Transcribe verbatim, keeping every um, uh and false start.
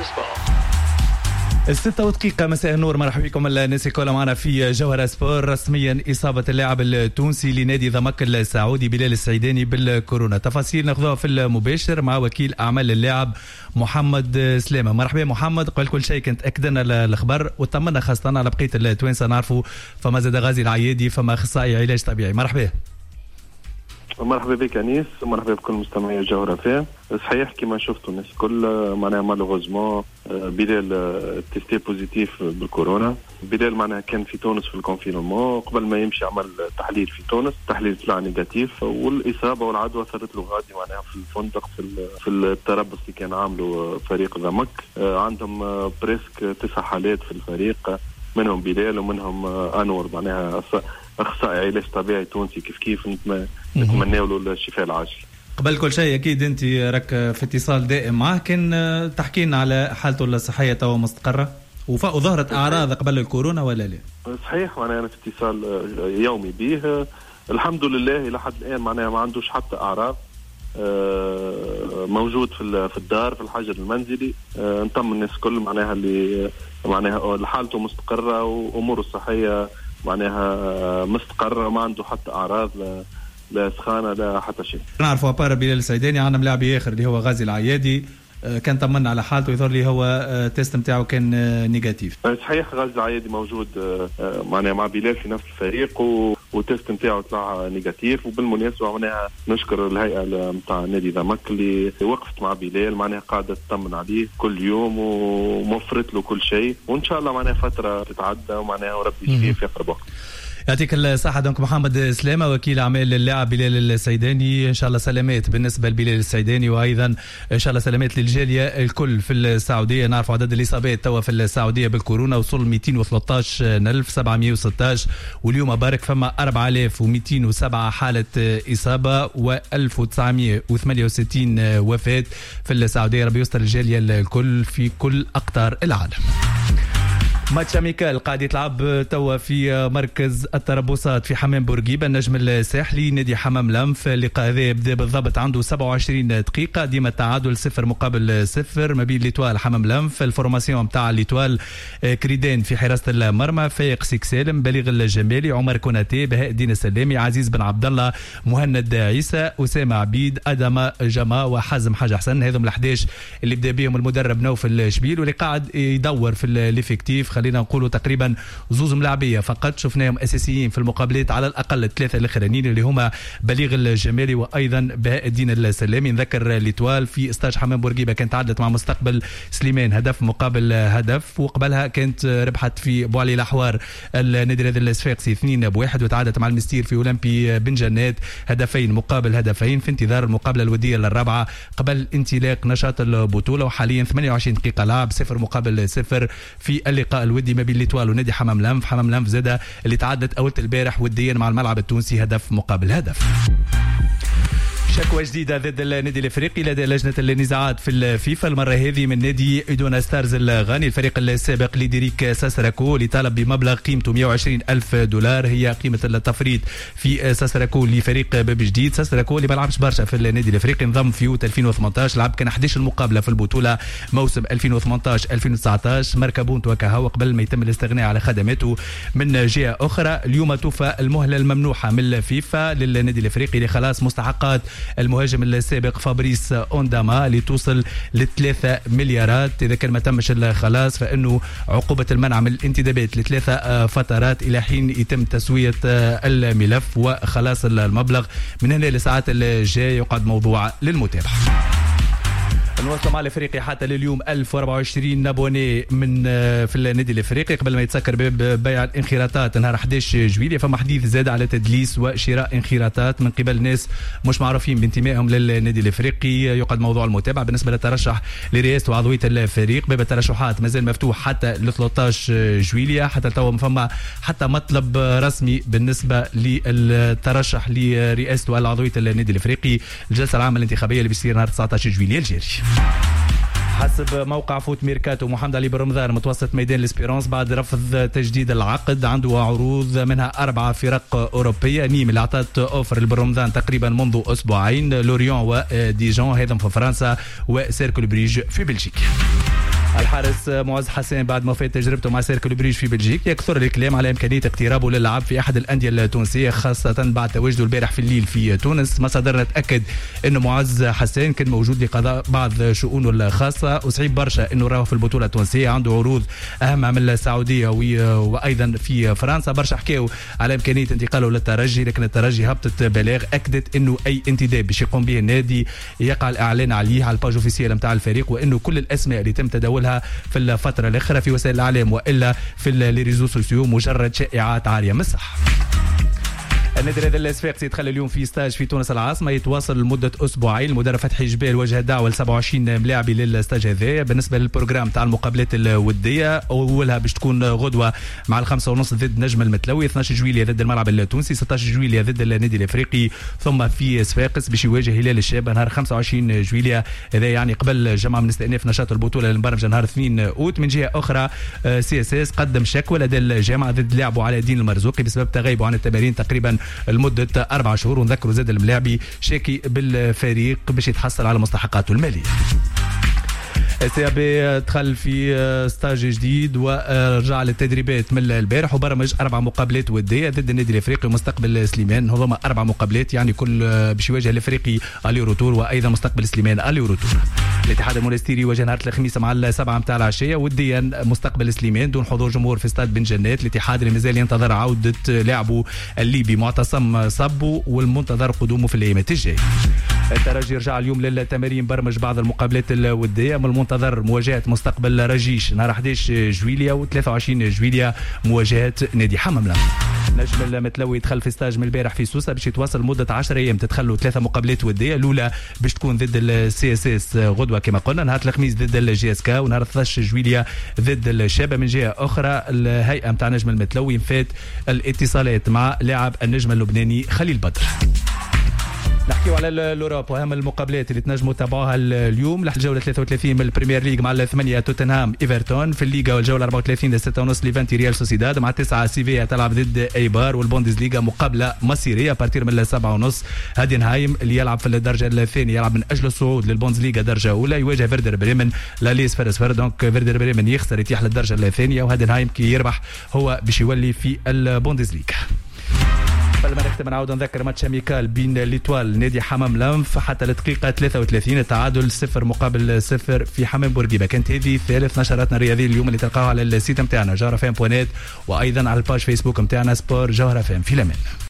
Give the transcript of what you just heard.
الستة ودقيقة مساء النور، مرحبا بكم الناس الكل معنا في جوهرة سبور. رسميا إصابة اللاعب التونسي لنادي ضمك السعودي بلال السعيداني بالكورونا. تفاصيل ناخذوها في المباشر مع وكيل أعمال اللاعب محمد سلامة. مرحبا محمد، قبل كل شيء كنت أكدنا الخبر وطمنا خاصة على بقية التوانسة. نعرفوا فما زاد غازي العيادي، فما أخصائي علاج طبيعي. مرحبا. مرحبا بك انيس، مرحبا بكل مستمعي جوهرة فيه. صحيح كما شفتوا الناس الكل معناها مالوغوزمون بلال تيستي بوزيتيف بالكورونا. بلال معناها كان في تونس في الكونفينمون، قبل ما يمشي عمل تحليل في تونس، تحليل طلع نيجاتيف، والاصابه والعدوى صارت له غادي معناها في الفندق في في التربص اللي كان عامله فريق ضمك. عندهم بريسك تسع حالات في الفريق، منهم بلال ومنهم انور معناها اخصائي علاج طبيعي تونسي. كيف كيف نتمنى له الشفاء العاجل. قبل كل شيء اكيد انت راك في اتصال دائم معه، كان تحكي لنا على حالته الصحيه توا مستقره وظهرت اعراض قبل الكورونا ولا لا؟ صحيح، معناها انا في اتصال يومي به الحمد لله. الى حد الان معناها ما عندوش حتى اعراض، موجود في في الدار في الحجر المنزلي. نطمن الناس الكل معناها اللي معناها حالته مستقره واموره الصحيه معناها مستقره، ما عنده حتى اعراض لا لا سخانه لا حتى شيء. نعرفوا ابار بلال السعيداني عندنا ملاعب اخر اللي هو غازي العيادي، كان طمنا على حالته، يظهر لي هو تيست نتاعو كان نيجاتيف. صحيح، غازي العيادي موجود معناها مع بلال في نفس الفريق والتيست نتاعو طلع نيجاتيف. وبالمناسبه معناها نشكر الهيئه نتاع نادي ضمك اللي وقفت مع بلال، معناها قاعده تطمن عليه كل يوم وموفرت له كل شيء، وان شاء الله معناها فتره تتعدى ومعناها وربي يشفيه في اقرب وقت. يعطيك الصحة. دونك محمد سلامة وكيل أعمال اللاعب بلال السعيداني، إن شاء الله سلامات بالنسبة لبلال السعيداني، وأيضا إن شاء الله سلامات للجالية الكل في السعودية. نعرف عدد الإصابات توا في السعودية بالكورونا وصل مئتين وثلاثة عشر ألف وسبعمئة وستة عشر، واليوم بارك فما أربعة آلاف ومئتين وسبعة حالة إصابة وألف وتسعمئة وثمانية وستين وفاة في السعودية. ربي يستر الجالية الكل في كل أقطار العالم. ماتش اميكال قاعد يتلعب توا في مركز التربصات في حمام بورقيبه، النجم الساحلي نادي حمام لمف. اللقاء هذا يبدا بالضبط عنده سبعة وعشرين دقيقه، ديما التعادل صفر مقابل صفر ما بين ليتوال حمام لمف. الفورماسيون نتاع ليتوال كريدان في حراسه المرمى، فايق سيك سالم، بليغ الجمالي، عمر كوناتي، بهاء الدين السلامي، عزيز بن عبد الله، مهند عيسى، اسامه عبيد، ادم جما وحازم حاج حسن. هذم الحداش اللي بدا بهم المدرب نوفل شبيل، واللي قاعد يدور في الافكتيف. خلينا نقولوا تقريبا زوز ملاعبيه فقط شفناهم اساسيين في المقابلات، على الاقل الثلاثه الاخرانيين اللي هما بليغ الجمالي وايضا بهاء الدين السلامي. نذكر ليتوال في استاج حمام بورقيبه كانت تعادلت مع مستقبل سليمان هدف مقابل هدف، وقبلها كانت ربحت في بوعلي الاحوار النادي هذا الصفاقسي اثنين بواحد، وتعادلت مع المستير في اولمبي بن جنات هدفين مقابل هدفين في انتظار المقابله الوديه الرابعه قبل انطلاق نشاط البطوله. وحاليا ثمانية وعشرين دقيقه لعب، صفر مقابل صفر في اللقاء الودي ما بين ليتوال ونادي حمام لمف. حمام لمف زاده اللي تعدت اول البارح وديا مع الملعب التونسي هدف مقابل هدف. شكوى جديدة ضد النادي الافريقي لدى لجنة النزاعات في الفيفا، المرة هذه من نادي ايدونا ستارز الغاني، الفريق السابق لديريك ساسراكو، اللي طالب بمبلغ قيمته مئة وعشرين ألف دولار، هي قيمة التفريط في ساسراكو لفريق باب جديد. ساسراكو اللي ما لعبش برشا في النادي الافريقي، انضم في يوت ألفين وثمانية عشر، لعب كان أحد عشر مقابلة في البطولة موسم ألفين وثمانية عشر ألفين وتسعة عشر، مركبونت وكهو قبل ما يتم الاستغناء على خدماته. من جهة أخرى اليوم توفى المهلة الممنوحة من الفيفا للنادي الافريقي لخلاص مستحقات المهاجم السابق فابريس اونداما اللي توصل لثلاثة مليارات. إذا كان ما تمش الخلاص فإنه عقوبة المنع من الانتدابات لثلاثة فترات إلى حين يتم تسوية الملف وخلاص المبلغ. من هنا لساعات الجاي يقعد موضوع للمتابعة. نوصل مع الافريقي حتى لليوم ألف وأربعة وعشرين نابوني من في النادي الافريقي قبل ما يتسكر باب بيع الانخراطات نهار أحد عشر جويلية. فما حديث زاد على تدليس وشراء انخراطات من قبل ناس مش معروفين بانتمائهم للنادي الافريقي. يقعد موضوع المتابعه بالنسبه للترشح لرئاسه وعضويه الفريق. باب الترشحات مازال مفتوح حتى ل ثلاثة عشر جويلية، حتى تو فما حتى مطلب رسمي بالنسبه للترشح لرئاسه وعضويه النادي الافريقي. الجلسه العامه الانتخابيه اللي بتصير نهار تسعة عشر جويلية الجاري. حسب موقع فوت ميركاتو، محمد علي برمضان متوسط ميدان الاسبيرانس بعد رفض تجديد العقد، عنده عروض منها أربعة فرق أوروبية. نيم اللي أعطت أوفر لبرمضان تقريبا منذ أسبوعين، لوريون وديجون هذا في فرنسا، وسيركل بريج في بلجيكا. الحارس معز حسان بعد ما فات تجربته مع سيركل بريج في بلجيك يكثر الكلام على إمكانية اقترابه للعب في أحد الأندية التونسية خاصة بعد تواجده البارح في الليل في تونس. مصادرنا تأكد أنه معز حسان كان موجود لقضاء بعض شؤونه الخاصة وصعيب برشا أنه راه في البطولة التونسية عنده عروض أهم من السعودية وأيضا في فرنسا. برشا حكاوا على إمكانية انتقاله للترجي لكن الترجي هبطت بلاغ أكدت أنه أي انتداب باش يقوم به النادي يقع الإعلان عليه على الباج اوفيسيال نتاع الفريق وأنه كل الأسماء اللي تم تداولها في الفترة الأخيرة في وسائل الإعلام وإلا في الريزو سوسيو مجرد شائعات عارية من الصحة. النادي الهلال الصفاقسي يتخلى اليوم في ستاج في تونس العاصمه يتواصل لمده اسبوعين. المدرب فتحي جبال وجه دعوه ل سبعة وعشرين ملاعبي للستاج هذا. بالنسبه للبروجرام تاع المقابلات الوديه اولها باش تكون غدوه مع الخمسة ونص ضد نجم المتلوي، اثناش جويلية ضد الملعب التونسي، ستة عشر جويلية ضد النادي الافريقي، ثم في صفاقس باش يواجه هلال الشاب نهار خمسة وعشرين جويلية هذا يعني قبل جمعه من استئناف نشاط البطوله المبرمجه نهار اثنين اوت. من جهه اخرى سي اس اس قدم شكوى لدى الجامعه ضد لاعبه علاء الدين المرزوقي بسبب تغيبه عن التمارين تقريبا لمده أربع شهور. ونذكروا زاد الملاعبي شاكي بالفريق باش يتحصل على مستحقاته الماليه. السي بي دخل في ستاج جديد ورجع للتدريبات من البارح وبرمج اربع مقابلات وديه ضد النادي الافريقي ومستقبل سليمان. هذوما اربع مقابلات يعني كل باش يواجه الافريقي الي روتور وايضا مستقبل سليمان الي روتور. الاتحاد المونستيري يواجه نهار الخميس مع السبعة متاع العشيه وديا مستقبل سليمان دون حضور جمهور في استاد بن جنات. الاتحاد اللي مازال ينتظر عوده لاعبه الليبي معتصم صبو والمنتظر قدومه في الايامات الجايه. الترجي يرجع اليوم للتمارين برمج بعض المقابلات الوديه من المنتظر مواجهه مستقبل رجيش نهار احد عشر جويلية وثلاثة وعشرين جويلية مواجهه نادي حمامله. نجم المتلوي يدخل في ستاج من البارح في سوسه باش يتواصل مده عشرة ايام تتخلوا ثلاثه مقابلات وديه. الاولى باش تكون ضد السي اس اس غدوه كما قلنا، نهار الخميس ضد الجي اس كا، ونهار اثناش جويلية ضد الشابه. من جهه اخرى الهيئه نتاع نجم المتلوي فات الاتصالات مع لاعب النجم اللبناني خليل بدر. نحكيو على الأوروب وأهم المقابلات اللي تنجموا تتابعوها اليوم. الجولة ثلاثة وثلاثين من البريمير ليج مع الثمانية توتنهام إيفرتون، في الليغا والجولة أربعة وثلاثين ستة ونص ليفانتي ريال سوسيداد، مع تسعة سيفيا تلعب ضد ايبار، والبوندسليغا مقابلة مصيرية بارتير من السبعة ونص. هادينهايم اللي يلعب في الدرجة الثانية يلعب من أجل الصعود للبوندسليغا درجة أولى يواجه فيردر بريمن لاليس فرسفر. دونك فيردر بريمن يخسر يتيح للدرجة الثانية وهادينهايم كي يربح هو باش يولي في البوندسليغا. قبل ما نختم نعاود نذكر ماتش اميكال بين ليتوال نادي حمام لنف حتى الدقيقه ثلاثة وثلاثين التعادل صفر مقابل صفر في حمام بورقيبه. كانت هذه ثالث نشراتنا الرياضيه اليوم اللي تلقاوها على السيت نتاعنا جوهره فام بوانيت وايضا على الباج فيسبوك نتاعنا سبور جوهره فام. في الامان.